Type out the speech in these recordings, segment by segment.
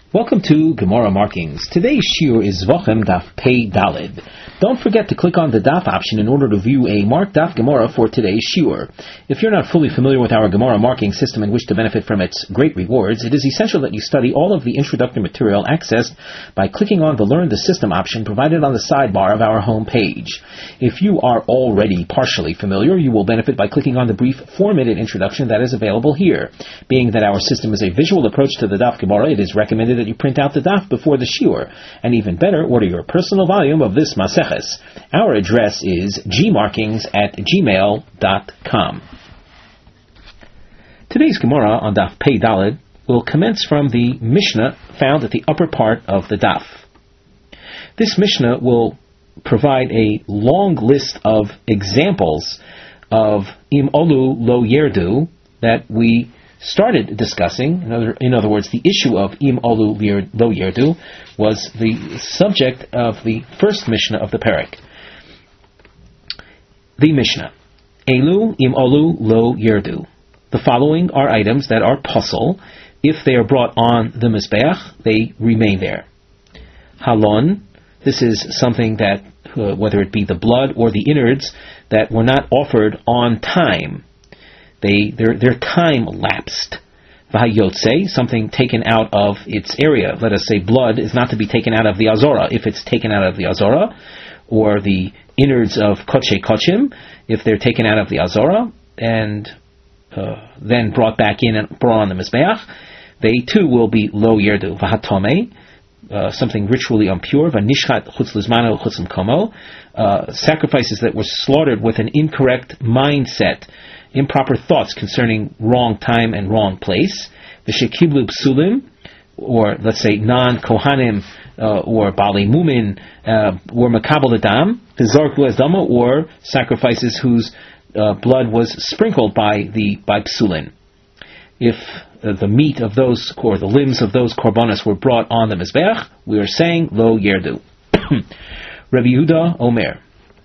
Welcome to Gemara Markings. Today's shiur is Zvochem Daf Pei Dalid. Don't forget to click on the Daf option in order to view a marked Daf Gemara for today's shiur. If you're not fully familiar with our Gemara marking system and wish to benefit from its great rewards, it is essential that you study all of the introductory material accessed by clicking on the Learn the System option provided on the sidebar of our home page. If you are already partially familiar, you will benefit by clicking on the brief 4-minute introduction that is available here. Being that our system is a visual approach to the Daf Gemara, it is recommended that you print out the daf before the shiur, and even better, order your personal volume of this maseches. Our address is gmarkings@gmail.com. Today's Gemara on Daf Pei Dalid will commence from the Mishnah found at the upper part of the daf. This Mishnah will provide a long list of examples of im olu lo yerdu that we started discussing. In other words, the issue of im olu lo yerdu was the subject of the first Mishnah of the Perek. The Mishnah: Elu im olu lo yerdu. The following are items that are puzzle. If they are brought on the Mizbeach, they remain there. Halon. This is something that, whether it be the blood or the innards, that were not offered on time. Their time lapsed. V'hayotze, something taken out of its area. Let us say blood is not to be taken out of the Azora. If it's taken out of the Azora, or the innards of Kodshe Kodshim, if they're taken out of the Azora and then brought back in and brought on the Mizbeach, they too will be lo yerdu. V'hatome, something ritually impure. V'nishchat chutz lizmano chutz l'komo, sacrifices that were slaughtered with an incorrect mindset, improper thoughts concerning wrong time and wrong place. V'shekiblu psulim, or let's say non-kohanim, or bali mumin, or makabel adam, v'zarku as dama, or sacrifices whose blood was sprinkled by psulin. If the meat of those, or the limbs of those korbanos were brought on the mizbeach, we are saying lo yerdu. Rabbi Yehuda Omer: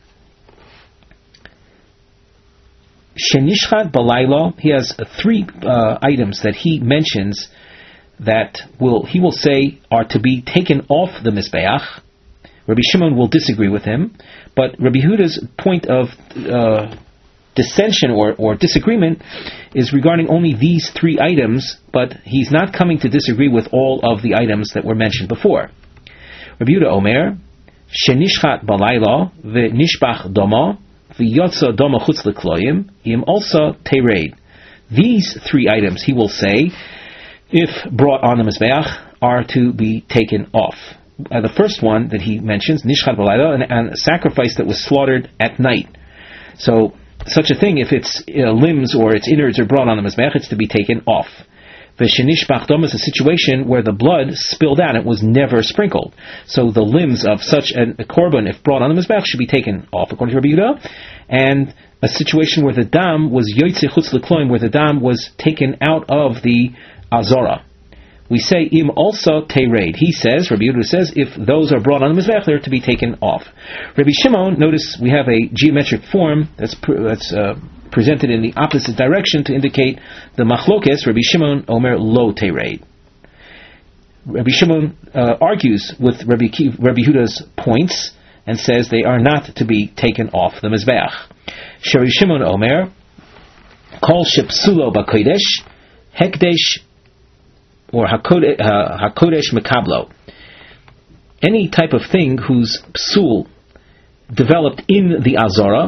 Shenishchat balaylo. He has three items that he mentions that he will say are to be taken off the mizbeach. Rabbi Shimon will disagree with him, but Rabbi Yehuda's point of dissension or disagreement is regarding only these three items, but he's not coming to disagree with all of the items that were mentioned before. Rabbi Yehuda Omer: Shenishchat balaylo v'nishbach domo v'yotza domo chutz l'kloyim im also tereid. These three items, he will say, if brought on the mizbeach, are to be taken off. The first one that he mentions, nishchat balaylo, and a sacrifice that was slaughtered at night. So such a thing, if its limbs or its innards are brought on the mizbeach, it's to be taken off. V'shenishbach dom is a situation where the blood spilled out; it was never sprinkled. So the limbs of such a korban, if brought on the mizbeach, should be taken off, according to Rabbi Yehuda. And a situation where the dam was yoytze chutz l'kloim, where the dam was taken out of the azora, we say im also tereid. He says, Rabbi Yehuda says, if those are brought on the mizbeach, they're to be taken off. Rabbi Shimon, notice we have a geometric form that's presented in the opposite direction to indicate the machlokes. Rabbi Shimon Omer lo tereid. Rabbi Shimon argues with Rabbi Yehuda's points and says they are not to be taken off the mizbeach. Rabbi Shimon Omer kol shepsulo b'kodesh hekdesh or hakodesh mekablo. Any type of thing whose psul developed in the azora,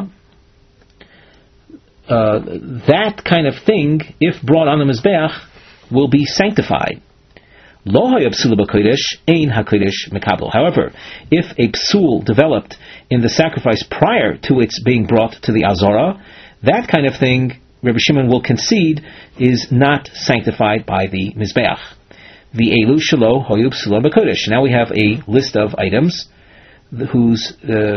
that kind of thing, if brought on the mizbeach, will be sanctified. Lo haya psul b'kodesh ein hakodesh mekablo. However, if a psul developed in the sacrifice prior to its being brought to the azora, that kind of thing, Rabbi Shimon will concede, is not sanctified by the mizbeach. The elu shelo hoyu psula b'kodesh. Now we have a list of items whose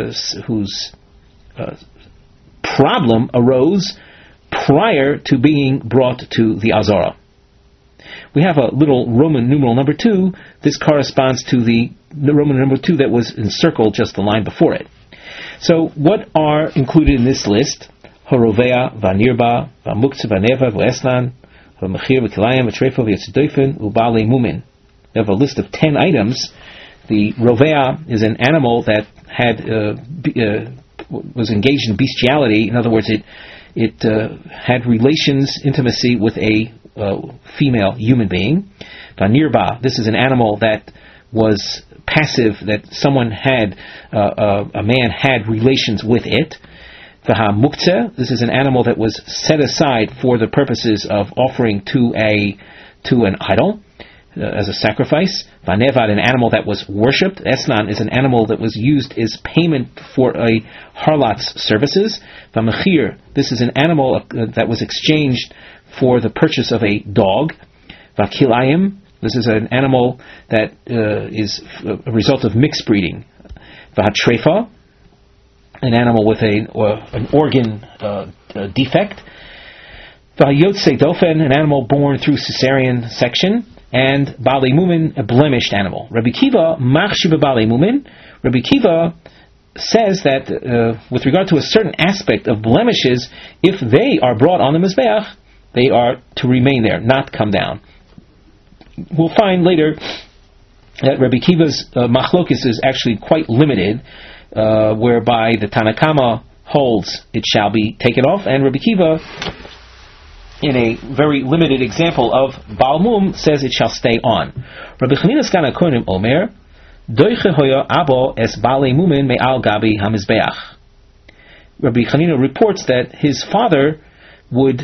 problem arose prior to being brought to the azora. We have a little Roman numeral number 2. This corresponds to the Roman number 2 that was encircled just the line before it. So what are included in this list? Horovea, Vanirba, Vamukta, Vaneva, Veslan, Vamachir, Vikilayim, Vitrefa, Vyatsidofen, Ubale Mumin. We have a list of 10 items. The rovea is an animal that was engaged in bestiality. In other words, it had intimacy with a female human being. Vanirba, this is an animal that was passive, that someone had, a man had relations with it. Vaha muktzeh, this is an animal that was set aside for the purposes of offering to an idol as a sacrifice. Vanevad, an animal that was worshipped. Esnan is an animal that was used as payment for a harlot's services. Vamechir, this is an animal that was exchanged for the purchase of a dog. Vakilayim, this is an animal that is a result of mixed breeding. Vahatrefa, an animal with an organ defect. Vayotse dofen, an animal born through cesarean section. And Baalei Mumin, a blemished animal. Rabbi Kiva, machshiv Baalei Mumin. Rabbi Kiva says that with regard to a certain aspect of blemishes, if they are brought on the Mizbeach, they are to remain there, not come down. We'll find later that Rabbi Kiva's machlokis is actually quite limited, whereby the Tanakama holds it shall be taken off, and Rabbi Kiva, in a very limited example of Baal Mum, says it shall stay on. Rabbi Chanina Sgan HaKohanim Omer, Doiche hoya abo es Baalei Mumin me'al gabi hamizbeach. Rabbi Chanina reports that his father would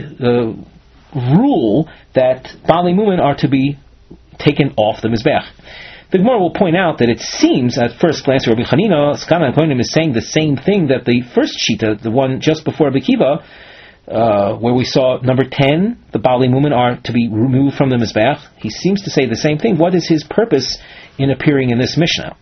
rule that Baalei Mumin are to be taken off the Mizbeach. The Gemara will point out that it seems at first glance Rabbi Chanina Sgan HaKohanim is saying the same thing that the first Shita, the one just before Rabbi Kiva, where we saw number 10, the Baalei Mumin are to be removed from the Mizbeach. He seems to say the same thing. What is his purpose in appearing in this Mishnah?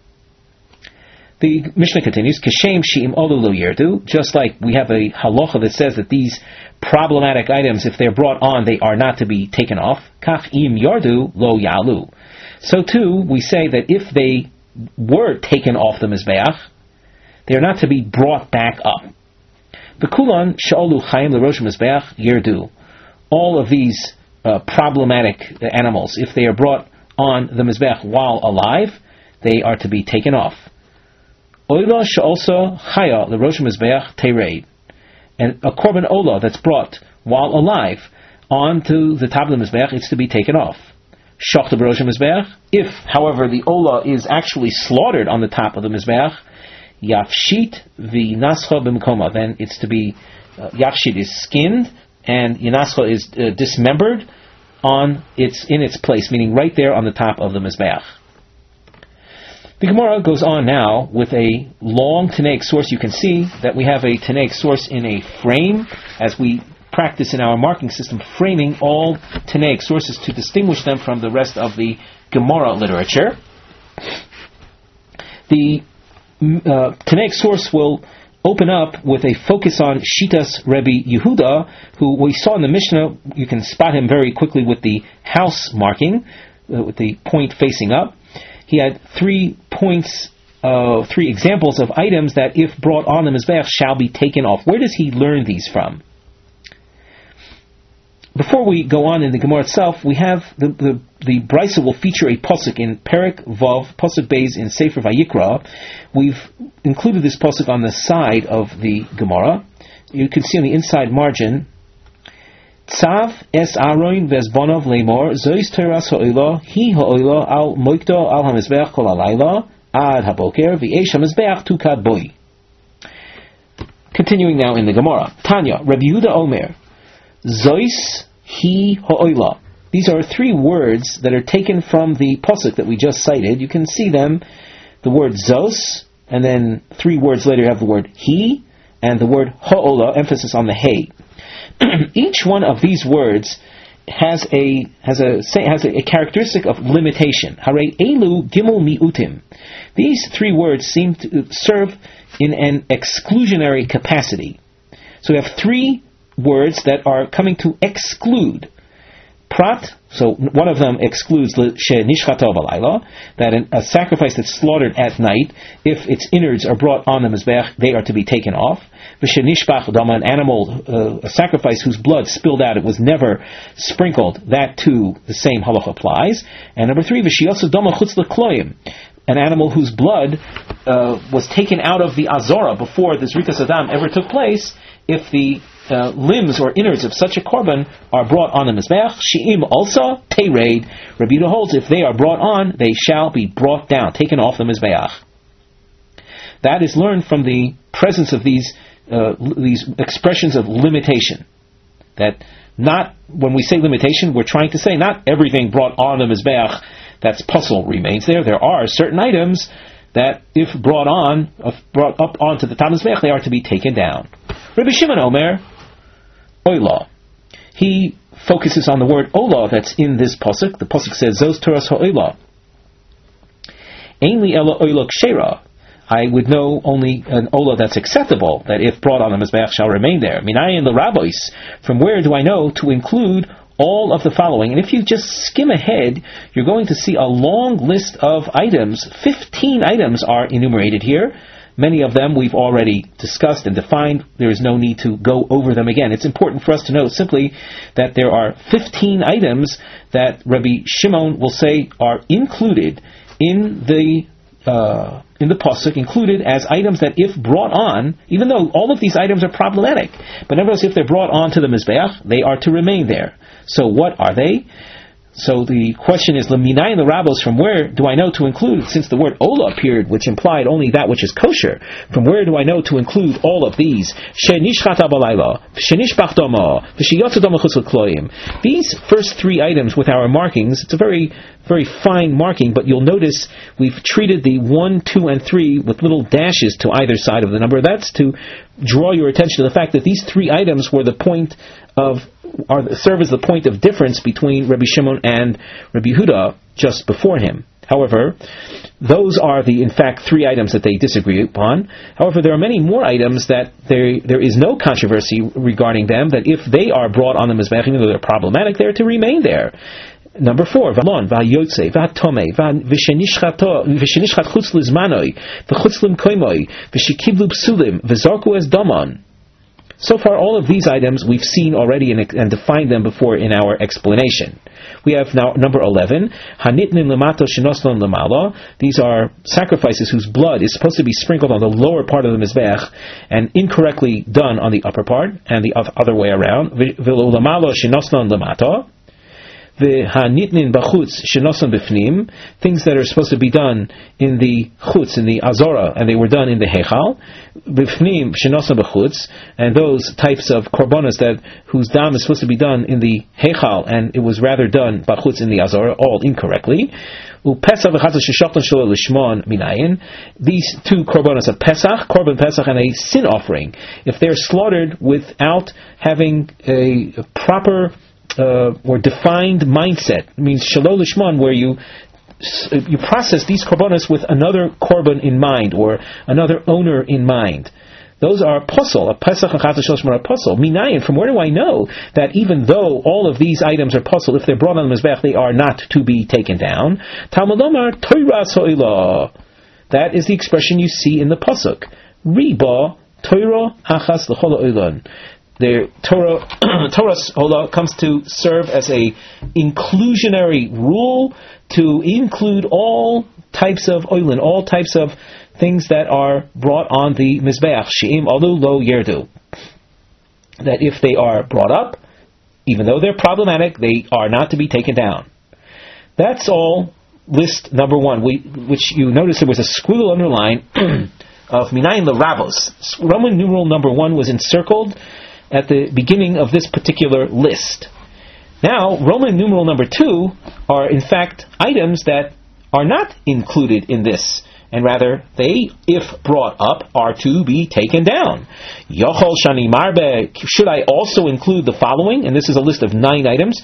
The Mishnah continues, Keshem shi'im olu lo yerdu, just like we have a halacha that says that these problematic items, if they're brought on, they are not to be taken off. Kach im yardu lo yalu. So too, we say that if they were taken off the Mizbeach, they are not to be brought back up. Bekulan sha'olu chayim l'rosh mizbeach yerdu. All of these problematic animals, if they are brought on the mizbeach while alive, they are to be taken off. Oila sha'olsa chaya l'rosh mizbeach tereid. And a korban ola that's brought while alive onto the top of the mizbeach, it's to be taken off. Shachta b'rosh mizbeach. If, however, the ola is actually slaughtered on the top of the mizbeach, Yafshit v'nascha b'mkoma. Then it's to be Yafshit is skinned and Yanascha is dismembered in its place, meaning right there on the top of the mizbeach. The Gemara goes on now with a long Tanaic source. You can see that we have a Tanaic source in a frame, as we practice in our marking system, framing all Tanaic sources to distinguish them from the rest of the Gemara literature. The Tanaic source will open up with a focus on Shitas Rebbe Yehuda, who we saw in the Mishnah. You can spot him very quickly with the house marking, with the point facing up. He had 3 points, 3 examples of items that, if brought on the Mizbeach, shall be taken off. Where does he learn these from? Before we go on in the Gemara itself, we have the Brisa will feature a pasuk in Perek Vav, pasuk Beis in Sefer Vayikra. We've included this pasuk on the side of the Gemara. You can see on the inside margin, Tzav es Aaron vezbonov leimor zois teras ha'oila hi ha'oila al moikto al hamizbeach kol halayla ad haboker v'eish hamizbeach tukad boi. Continuing now in the Gemara, Tanya Rabbi Yehuda Omer Zois hi ha'oila. These are 3 words that are taken from the pasuk that we just cited. You can see them, the word zos, and then 3 words later you have the word he, and the word ha'ola, emphasis on the hey. Each one of these words has a characteristic of limitation. Hare elu gimel miutim. These 3 words seem to serve in an exclusionary capacity. So we have 3 words that are coming to exclude. Prat, so one of them excludes she'nishchato b'layla, that a sacrifice that's slaughtered at night, if its innards are brought on the mizbech, they are to be taken off. V'she'nishbach dama, an animal, a sacrifice whose blood spilled out, it was never sprinkled, that too the same halach applies. And number 3, v'she'yosu dama chutz l'kloyim, an animal whose blood was taken out of the azora before the zrikas adam ever took place. If the limbs or innards of such a korban are brought on the mizbeach, she'im also tereid. Rabbi Yehuda holds if they are brought on, they shall be brought down, taken off the mizbeach. That is learned from the presence of these expressions of limitation. That not, when we say limitation, we're trying to say not everything brought on the mizbeach that's puzzle remains there. There are certain items that, if brought up onto the mizbeach, they are to be taken down. Rabbi Shimon Omer, Oila. He focuses on the word Ola that's in this pasuk. The pasuk says, Zos Toras ha'Oila. Ainli ela Oila kshera. I would know only an Ola that's acceptable, that if brought on the mizbeach shall remain there. Minayin l'rabbis. From where do I know to include all of the following? And if you just skim ahead, you're going to see a long list of items. 15 items are enumerated here. Many of them we've already discussed and defined. There is no need to go over them again. It's important for us to know simply that there are 15 items that Rabbi Shimon will say are included in the pasuk, included as items that if brought on, even though all of these items are problematic, but nevertheless if they're brought on to the mizbeach, they are to remain there. So what are they? So the question is, L'minayin l'rabos, from where do I know to include, since the word Ola appeared, which implied only that which is kosher, from where do I know to include all of these? She'nishchata b'layla, she'nishbach dama, v'sheyotzu dama chutz l'kloyim. These first 3 items with our markings, it's a very, very fine marking, but you'll notice we've treated the 1, 2, and 3 with little dashes to either side of the number. That's to draw your attention to the fact that these 3 items were serve as the point of difference between Rabbi Shimon and Rabbi Yehuda just before him. However, those are in fact 3 items that they disagree upon. However, there are many more items that there is no controversy regarding them, that if they are brought on the mizbech, even though they're problematic, they're to remain there. Number 4, Valon, Vayotze, Vatome, Vishenishchat Chutz Lizmanoi, V'chutz Limkoimoi, V'shikiblu Psulim, V'zarku Es Daman. So far, all of these items we've seen already and defined them before in our explanation. We have now number 11, Hanitnin Lamato Shinosnon Lamala. These are sacrifices whose blood is supposed to be sprinkled on the lower part of the mizbech and incorrectly done on the upper part, and the other way around. Vilulamalo Shinosnon Lamato. V'hanitnin b'chutz shenosan b'fnim, things that are supposed to be done in the chutz, in the azora, and they were done in the heichal. B'fnim shenosan b'chutz, and those types of korbanos whose dam is supposed to be done in the heichal, and it was rather done b'chutz in the azora, all incorrectly. Upesach v'chatzah sheshachtan shelo lishmon minayin. These 2 korbanos of Pesach, korban Pesach, and a sin offering, if they're slaughtered without having a proper or defined mindset, it means shalol lishman, where you process these korbanos with another korban in mind or another owner in mind. Those are posel. A pesach and chatzah shlosh are posel. Minayin. From where do I know that even though all of these items are posel, if they're brought on the mizbech, they are not to be taken down? Talmud Omar toiras ha'olah. That is the expression you see in the pasuk. Riba toira achas l'chol ha'olah. The Torah's Ola comes to serve as a inclusionary rule to include all types of oilin, all types of things that are brought on the mizbeach. She'im alu lo yerdu. That if they are brought up, even though they're problematic, they are not to be taken down. That's all list number 1, which you notice there was a squiggle underline of Minayin L'Ravos. Roman numeral number 1 was encircled at the beginning of this particular list. Now, Roman numeral number 2 are in fact items that are not included in this, and rather they, if brought up, are to be taken down. Yochol shani marbe. Should I also include the following? And this is a list of 9 items,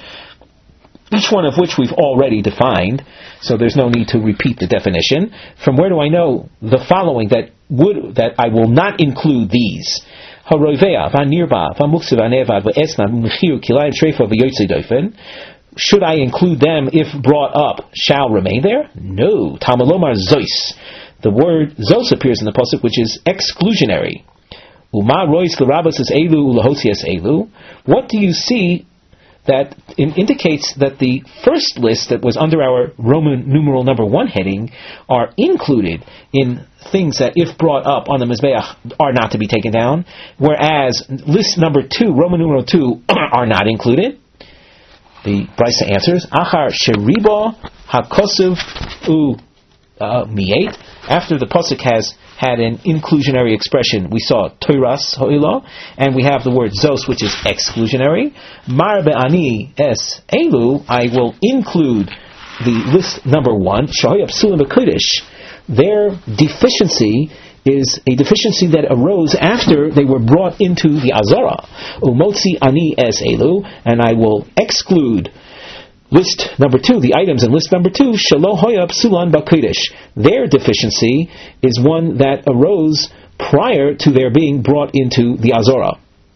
each one of which we've already defined, so there's no need to repeat the definition. From where do I know the following that I will not include these? Haroivea, vanirba, vamuksiv, anevad, vaesna, mechir, kilayim, treifa, v'yotzei dofen. should I include them if brought up, shall remain there? No. Tamalomar zois. The word zos appears in the pasuk, which is exclusionary. Uma rois l'rabos es elu ulahosias elu. What do you see that indicates that the first list that was under our Roman numeral number 1 heading are included in things that, if brought up on the Mizbeach, are not to be taken down, whereas list number 2, Roman numeral 2, are not included? The Brisa answers, Achar sheriba hakosuv u mi'et. After the pasuk has had an inclusionary expression, we saw toiras ho'ila, and we have the word zos, which is exclusionary. Mar be'ani es elu, I will include the list number 1, shahoy psulim b'kodesh. Their deficiency is a deficiency that arose after they were brought into the Azara. Umotzi ani es elu, and I will exclude list number 2, the items in list number 2, shelo hoya psulan b'kodesh. Their deficiency is one that arose prior to their being brought into the Azara.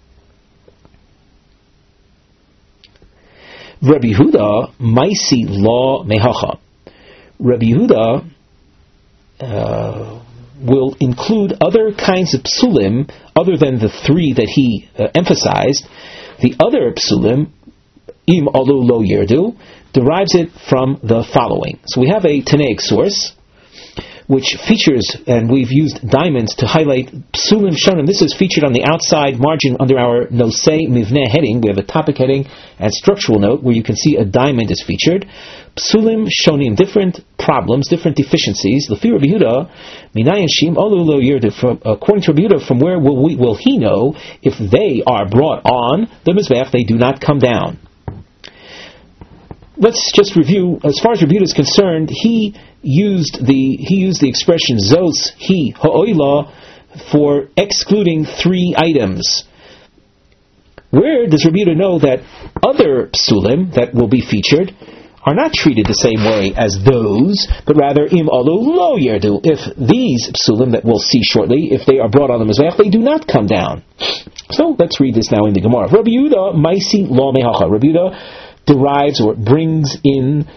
Rabbi Yehuda maisi law mehacha. Rabbi Yehuda will include other kinds of psulim other than the 3 that he emphasized. The other psulim, im alu lo yerdu, derives it from the following. So we have a Tanaic source which features, and we've used diamonds to highlight psulim shonim. This is featured on the outside margin under our nosei mivneh heading. We have a topic heading and structural note where you can see a diamond is featured. Psulim shonim, different problems, different deficiencies. Lefi Rabbi Yehuda, minayin shim alu lo yerdu. According to Rabbi Yehuda, from where will he know if they are brought on the mizbeach, they do not come down? Let's just review. As far as Rabbi Yehuda is concerned, he used the expression zos he ha'oila for excluding 3 items. Where does Rabbi Yehuda know that other psulim that will be featured are not treated the same way as those, but rather im alu lo yerdu? If these psulim that we'll see shortly, if they are brought on the mizbeach, they do not come down. So let's read this now in the Gemara. Rabbi Yehuda maisi lo mehacha. Rabbi Yehuda derives or brings in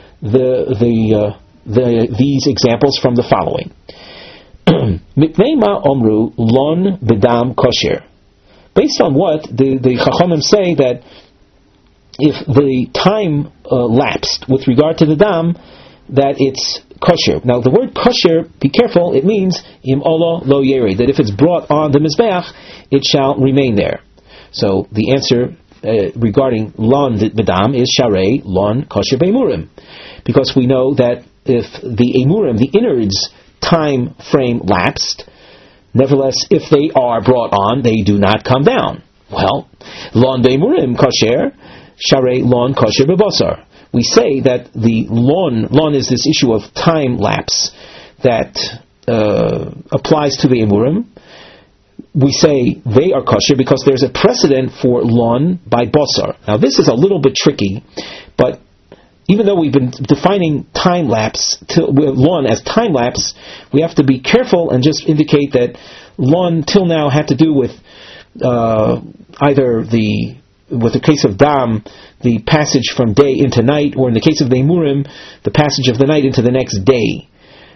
these examples from the following. Mitneima omru lon bedam kosher. Based on what the Chachamim say that if the time lapsed with regard to the dam, that it's kosher. Now the word kosher, be careful, it means im ola lo yeri, that if it's brought on the mizbeach, it shall remain there. So the answer regarding lon bedam is sharei lon kosher be'emurim, because we know that if the emurim, the innards time frame lapsed, nevertheless, if they are brought on, they do not come down. Well, lon be'emurim kosher, sharei lon kosher be'basar. We say that the lon is this issue of time lapse that applies to the emurim. We say they are kosher because there's a precedent for lon by basar. Now this is a little bit tricky, but even though we've been defining time lapse, lon as time lapse, we have to be careful and just indicate that lon till now had to do with either with the case of dam, the passage from day into night, or in the case of the emurim, the passage of the night into the next day.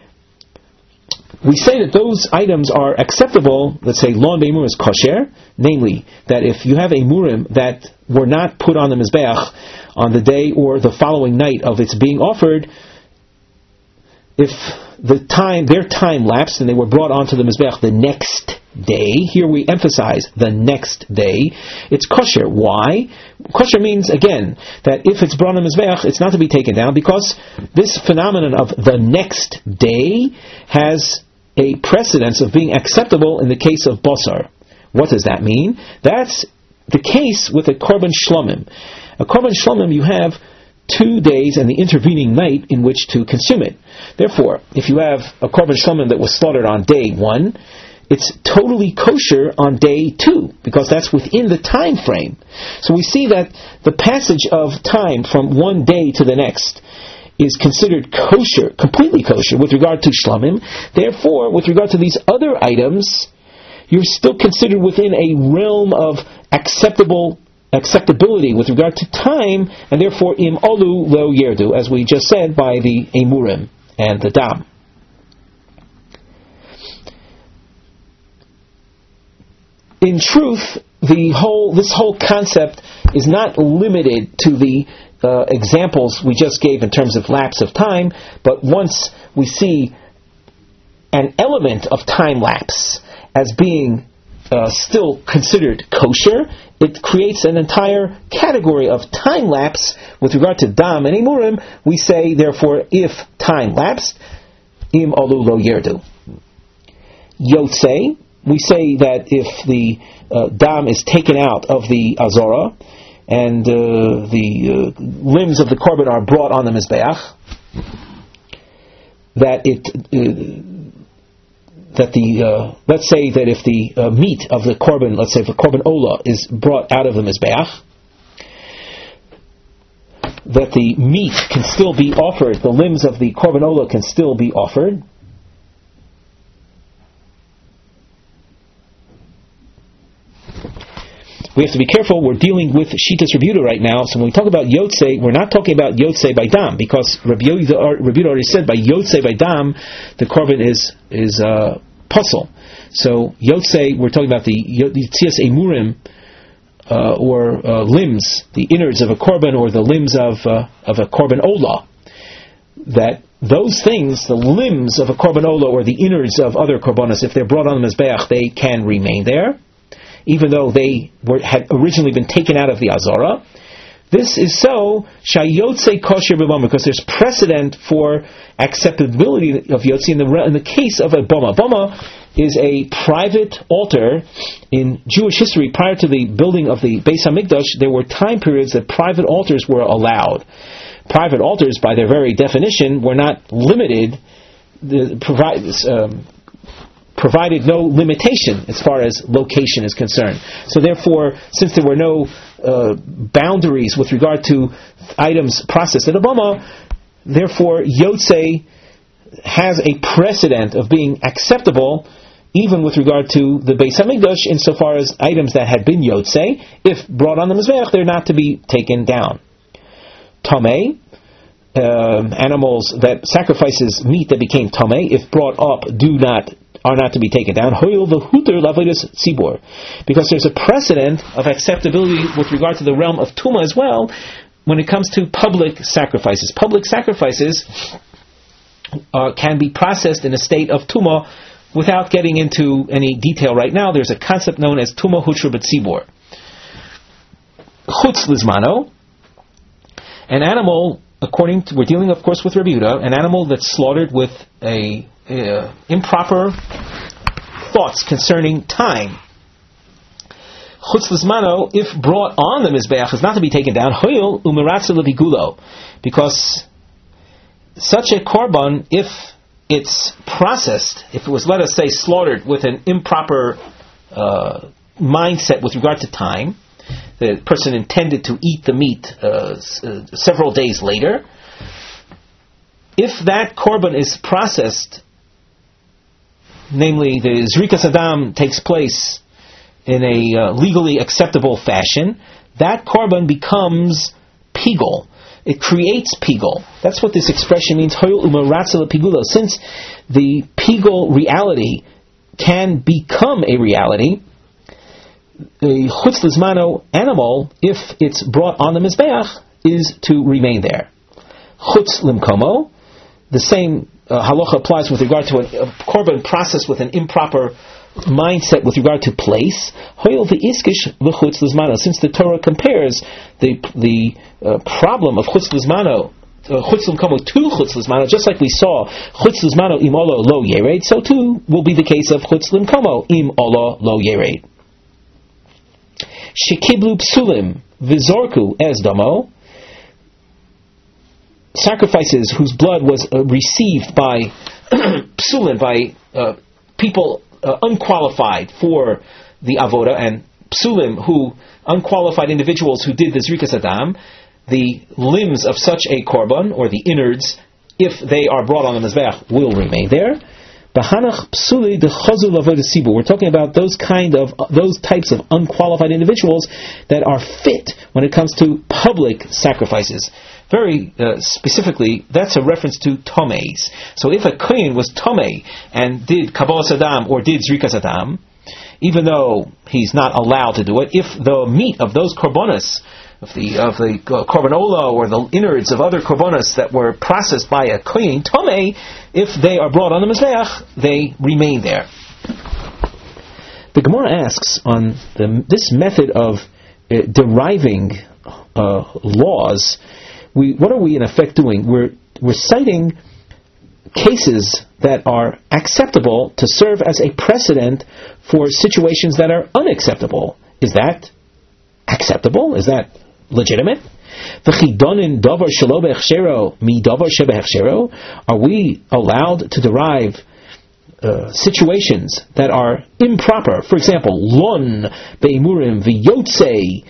We say that those items are acceptable. Let's say lon be'emurim is kosher, namely that if you have emurim that were not put on the mizbeach on the day or the following night of its being offered, if their time lapsed and they were brought onto the mizbeach the next day, here we emphasize the next day, it's kosher. Why? Kosher means, again, that if it's brought on the mizbeach, it's not to be taken down, because this phenomenon of the next day has a precedence of being acceptable in the case of basar. What does that mean? That's the case with a korban shlomim. A korban shlomim, you have 2 days and the intervening night in which to consume it. Therefore, if you have a korban shlomim that was slaughtered on day 1, it's totally kosher on day 2, because that's within the time frame. So we see that the passage of time from one day to the next is considered kosher, completely kosher, with regard to shlomim. Therefore, with regard to these other items, you're still considered within a realm of acceptable acceptability with regard to time, and therefore im olu lo yerdu, as we just said, by the emurim and the dam. In truth, this whole concept is not limited to the examples we just gave in terms of lapse of time, but once we see an element of time lapse as being still considered kosher, it creates an entire category of time lapse with regard to dam and emurim. We say, therefore, if time lapsed, im olu lo yerdu. Yotzei, we say that if the dam is taken out of the azora and the limbs of the korban are brought on the mizbeach, let's say that if the meat of the korban, let's say if the korban ola is brought out of the mizbeach, that the meat can still be offered, the limbs of the korban ola can still be offered. We have to be careful. We're dealing with Shitas Rabbi Yehuda right now. So when we talk about Yotzei, we're not talking about Yotzei by Dam, because Rabbi Yehuda already said by Yotzei by Dam, the korban is puzzle. So Yotzei, we're talking about the Yitzias Emurim, or limbs, the innards of a korban, or the limbs of a korban ola. That those things, the limbs of a korban ola or the innards of other korbanos, if they're brought on the mizbeach, they can remain there, even though they had originally been taken out of the Azara. This is so, Shayotze kosher b'bama, because there's precedent for acceptability of Yotze in the case of a bama. Bama is a private altar. In Jewish history, prior to the building of the Beis HaMikdash, there were time periods that private altars were allowed. Private altars, by their very definition, were not limited, provided no limitation as far as location is concerned. So therefore, since there were no boundaries with regard to items processed at a bama, therefore Yotzei has a precedent of being acceptable even with regard to the Beis HaMikdash, insofar as items that had been Yotzei, if brought on the Mizbeach, they're not to be taken down. Tamei, animals that sacrifices meat that became Tamei, if brought up, are not to be taken down. Because there's a precedent of acceptability with regard to the realm of Tuma as well, when it comes to public sacrifices. Public sacrifices can be processed in a state of Tuma. Without getting into any detail right now, there's a concept known as Tuma Hutra B'Tzibor. Chutz Lizmano, an animal, we're dealing of course with Rabbi Yehuda, an animal that's slaughtered with improper thoughts concerning time. Chutz Lizmano, if brought on the Mizbeach, is not to be taken down, Hoyel Umeratza Levigulo, because such a korban, if it's processed, if it was, let us say, slaughtered with an improper mindset with regard to time, the person intended to eat the meat several days later, if that korban is processed, namely the Zrikas Adam takes place in a legally acceptable fashion, that korban becomes pigul. It creates pigul. That's what this expression means, Hoyul Umaratzel Pigulo. Since the pigul reality can become a reality, a Chutz Lizmano animal, if it's brought on the Mizbeach, is to remain there. Chutz Limkomo, the same halacha applies with regard to a korban processed with an improper mindset with regard to place. Hoyel v'iskish l'chutz lizmano. Since the Torah compares the problem of chutz lizmano, chutz l'mkomo to chutz lizmano, just like we saw chutz lizmano im olo lo yered, so too will be the case of chutz l'mkomo im olo lo yered. Shekiblu psulim v'zorku ez damo. Sacrifices whose blood was received by psulim, by people unqualified for the avoda, and psulim, who unqualified individuals who did the zrikas adam, the limbs of such a korban, or the innards, if they are brought on the mizbeach, will remain there. B'hanach psuli dechazu l'avodas tzibur. We're talking about those types of unqualified individuals that are fit when it comes to public sacrifices. Very specifically, that's a reference to tomeis. So if a kohen was tomei and did kabbalas adam or did zrikas adam, even though he's not allowed to do it, if the meat of those korbanos, of the korban olah or the innards of other korbanos that were processed by a kohen tomei, if they are brought on the mizbeach, they remain there. The Gemara asks on this method of deriving laws. What are we in effect doing? We're citing cases that are acceptable to serve as a precedent for situations that are unacceptable. Is that acceptable? Is that legitimate? Are we allowed to derive situations that are improper? For example, lon be'imurim v'yotzei,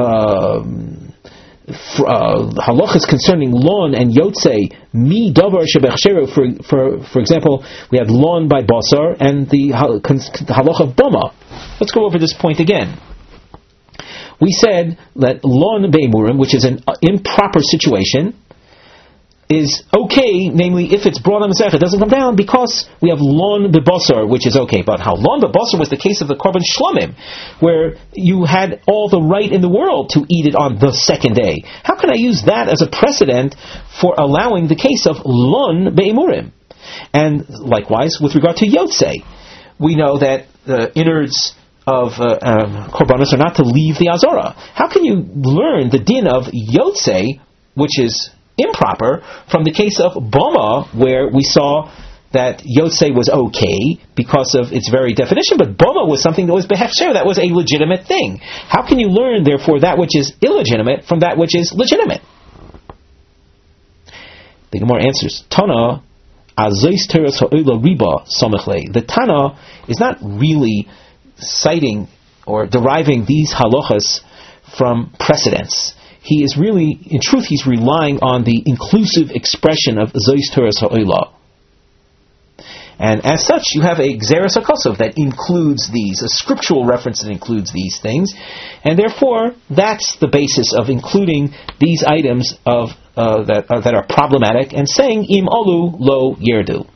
halachas concerning lon and yotzei mi davar shebechshero. For example, we have lon by basar and the halach of bama. Let's go over this point again. We said that lon be'imurim, which is an improper situation, is okay, namely if it's brought on the Mizbeach, it doesn't come down because we have lon bebasar, which is okay. But how lon bebasar was the case of the korban shlomim, where you had all the right in the world to eat it on the second day. How can I use that as a precedent for allowing the case of lon be'imurim? And likewise, with regard to yotzei, we know that the innards of korbanos are not to leave the azara. How can you learn the din of yotzei, which is improper, from the case of bama, where we saw that yotzei was okay because of its very definition, but bama was something that was behefsher, that was a legitimate thing. How can you learn, therefore, that which is illegitimate from that which is legitimate? The Gemara answers, Tana azois teres ha'ola riba samechle. The Tana is not really citing or deriving these halachas from precedents. He is really, in truth, he's relying on the inclusive expression of Zois Teres Ha'olah. And as such, you have a Gzeres HaKosov that includes these, a scriptural reference that includes these things, and therefore, that's the basis of including these items of that are problematic, and saying, Im Olu Lo Yerdu.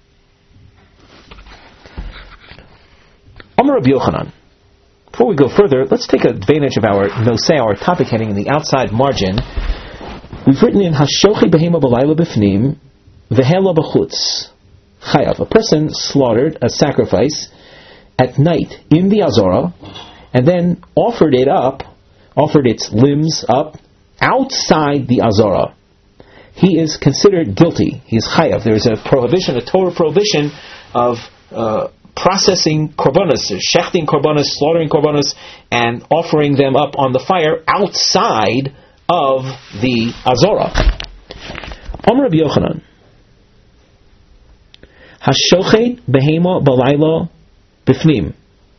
Amar Rabbi Yochanan. Before we go further, let's take advantage of our nosei, our topic heading in the outside margin. We've written in Hashochi behema b'layla b'fnim v'hela b'chutz chayav. A person slaughtered a sacrifice at night in the azara and then offered its limbs up outside the azara. He is considered guilty. He is chayav. There is a prohibition, a Torah prohibition of processing korbanos, shechting korbanos, slaughtering korbanos, and offering them up on the fire outside of the azora. Amar Rabbi Yochanan, hashochet behema b'layla b'fnim,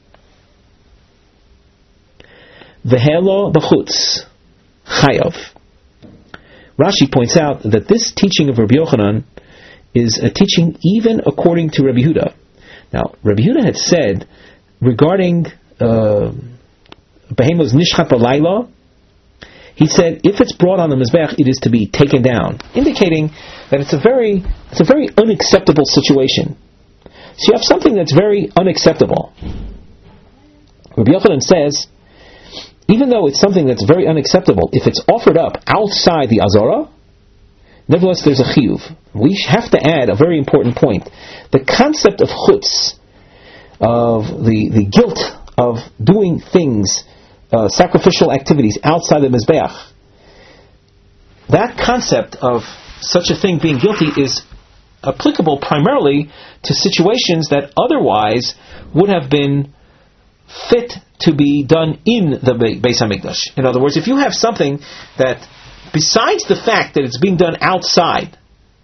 v'helo b'chutz chayav. Rashi points out that this teaching of Rabbi Yochanan is a teaching even according to Rabbi Yehuda. Now, Rabbi Yehuda had said regarding behemoth's nishchat b'layla, he said if it's brought on the mizbeach, it is to be taken down, indicating that it's a very unacceptable situation. So you have something that's very unacceptable. Rabbi Yochanan says, even though it's something that's very unacceptable, if it's offered up outside the azara, nevertheless, there's a chiyuv. We have to add a very important point. The concept of chutz, of the guilt of doing things, sacrificial activities outside the mizbeach, that concept of such a thing being guilty is applicable primarily to situations that otherwise would have been fit to be done in the Beis HaMikdash. In other words, if you have something that, besides the fact that it's being done outside,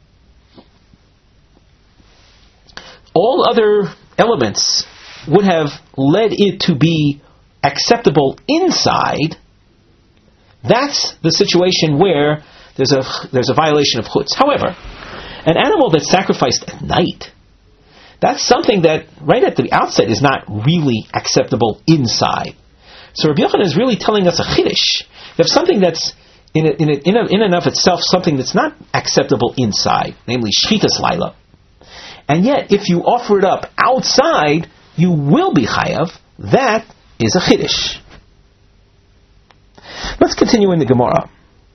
all other elements would have led it to be acceptable inside, that's the situation where there's a violation of chutz. However, an animal that's sacrificed at night, that's something that right at the outset is not really acceptable inside. So Rabbi Yochanan is really telling us a chiddush. You have something that's in and of itself something that's not acceptable inside, namely shchitas laila. And yet, if you offer it up outside, you will be chayav. That is a chiddush. Let's continue in the Gemara.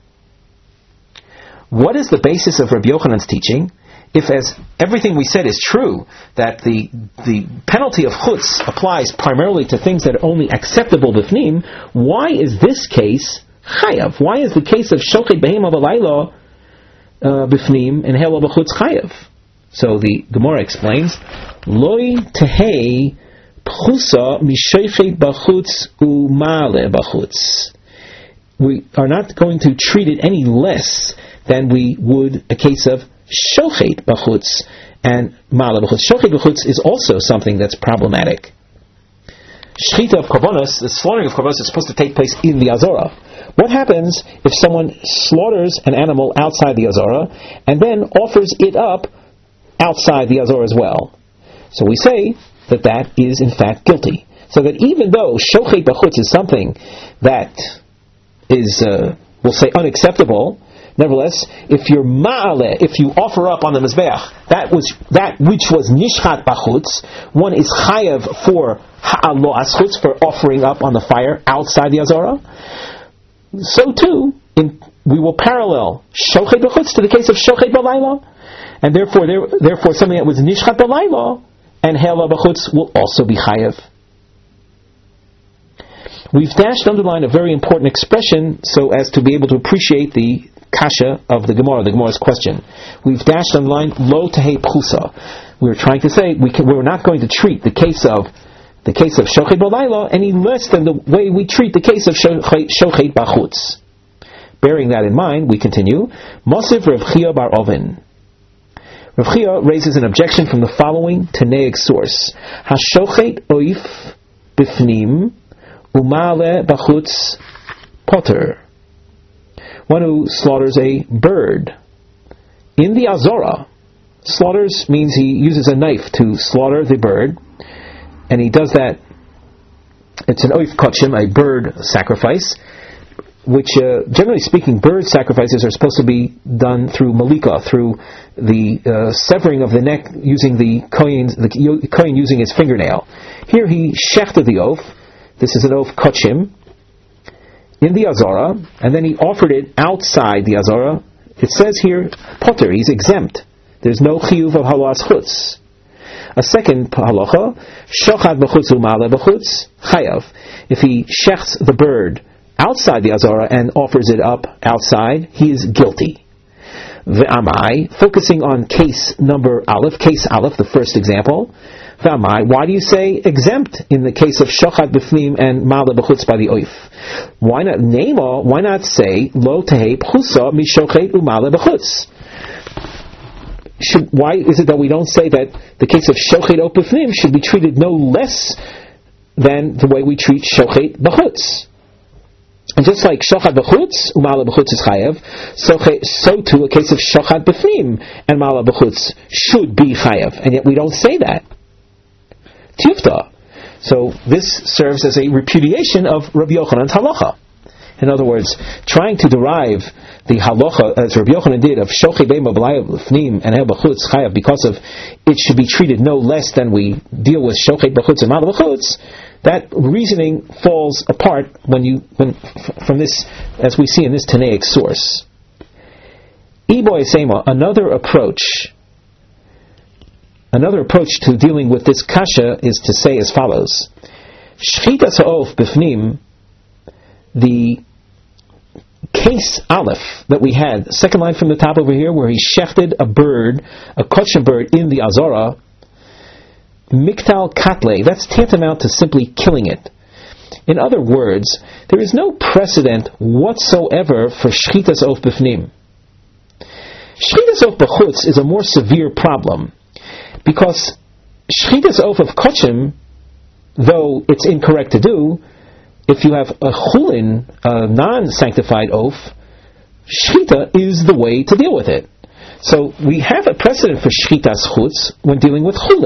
What is the basis of Rabbi Yochanan's teaching? If, as everything we said is true, that the penalty of chutz applies primarily to things that are only acceptable b'fnim, why is this case chayav? Why is the case of shochet behema b'layla b'fnim and hela b'chutz chayav? So the Gemara explains, Loi tehei pchusa mishochet b'chutz u'male b'chutz. We are not going to treat it any less than we would a case of shochet b'chutz and male b'chutz. Shochet b'chutz is also something that's problematic. Shchita of korbanos, the slaughtering of korbanos, is supposed to take place in the Azorah. What happens if someone slaughters an animal outside the Azorah and then offers it up outside the Azorah as well? So we say that is in fact guilty. So that even though shochet b'chutz is something that is, we'll say, unacceptable, nevertheless, if you're ma'ale, if you offer up on the mizbeach that which was nishchat b'chutz, one is chayav for ha'alo aschutz, for offering up on the fire outside the Azorah. So too, we will parallel shochet b'chutz to the case of shochet b'layla, and therefore something that was nishchat b'layla and hela b'chutz will also be chayav. We've underlined a very important expression so as to be able to appreciate the kasha of the Gemara's question. We've underlined lo tehei pchusa. We're trying to say we're not going to treat the case of shochet b'layla any less than the way we treat the case of shochet b'chutz. Bearing that in mind, we continue. Mosiv Rav Chia bar Ovin. Rav Chia raises an objection from the following Tanaic source: Hashochet oif b'fnim umale b'chutz potter. One who slaughters a bird in the Azorah. Slaughters means he uses a knife to slaughter the bird, and he does that. It's an oif kachim, a bird sacrifice, which, generally speaking, bird sacrifices are supposed to be done through malika, through the severing of the neck using the kohen using his fingernail. Here he shechted the oaf. This is an oaf kachim in the Azorah, and then he offered it outside the Azorah. It says here, potter, he's exempt. There's no chiyuv of halas chutz. A second halacha, shochat b'chutz u'male b'chutz, chayav. If he shechts the bird outside the Azorah and offers it up outside, he is guilty. Ve'amai, focusing on case aleph, the first example. Ve'amai, why do you say exempt in the case of shochat b'fnim and male b'chutz by the oif? Why not say lo tehei pchusa mishochet u'male b'chutz? Why is it that we don't say that the case of shochet o b'fnim should be treated no less than the way we treat shochet b'chutz? And just like shochat b'chutz, u'mala b'chutz is chayav, so too a case of shochat b'fnim and mala b'chutz should be chayav, and yet we don't say that. Tifta. So this serves as a repudiation of Rabbi Yochanan's halacha. In other words, trying to derive the halacha as Rabbi Yochanan did of shochet behema b'fnim and hel b'chutz chayav because of it should be treated no less than we deal with shochet b'chutz and mala b'chutz. That reasoning falls apart from this, as we see in this Tanaic source. Iboy Sema, another approach to dealing with this kasha is to say as follows: Shchitas ha'of b'fnim, the case aleph that we had, second line from the top over here, where he shechted a bird, a kosher bird in the Azorah, miktal katle, that's tantamount to simply killing it. In other words, there is no precedent whatsoever for shchitas of b'fnim. Shchitas of b'chutz is a more severe problem, because shchitas of kochim, though it's incorrect to do, if you have a chulin, a non-sanctified oaf, shchita is the way to deal with it. So we have a precedent for shchitas chutz when dealing with chulin.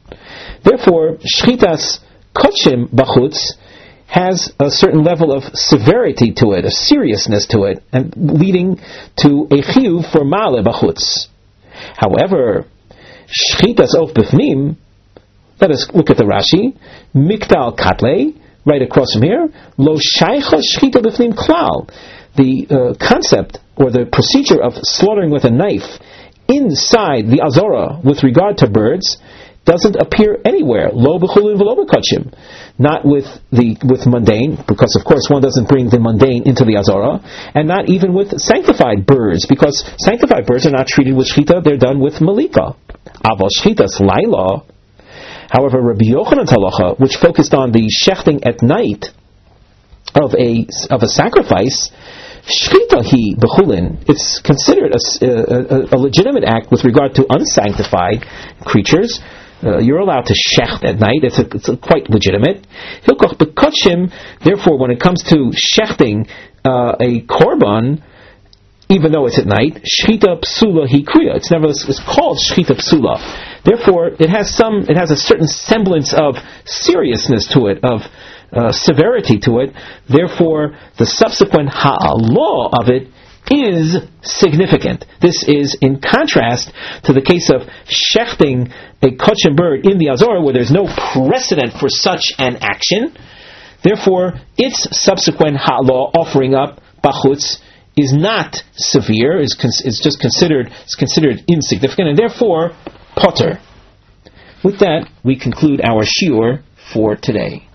Therefore, shchitas kochim bachutz has a certain level of severity to it, a seriousness to it, and leading to a chiyuv for ma'ale bachutz. However, shchitas of bifnim, let us look at the Rashi, miktal katle, right across from here, lo shaycha shchita bifnim klal. The concept or the procedure of slaughtering with a knife inside the azora with regard to birds doesn't appear anywhere. Lo b'chulin v'lo b'kachim. Not with mundane, because of course one doesn't bring the mundane into the azora, and not even with sanctified birds, because sanctified birds are not treated with shchita; they're done with malika. Aval shchitas laila. However, Rabbi Yochanan's halacha, which focused on the shechting at night of a sacrifice, shchita hi b'chulin, it's considered a legitimate act with regard to unsanctified creatures. You're allowed to shecht at night. It's quite legitimate. Hilkoch b'kachim. Therefore, when it comes to shechting a korban, even though it's at night, shchita psula hi kriya. It's called shchita psula. Therefore, it has a certain semblance of seriousness to it, of severity to it. Therefore, the subsequent ha'alah of it is significant. This is in contrast to the case of shechting a kochim bird in the Azorah, where there's no precedent for such an action. Therefore, its subsequent ha'alah, offering up bachutz, is not severe, is just considered insignificant, and therefore potter. With that, we conclude our shiur for today.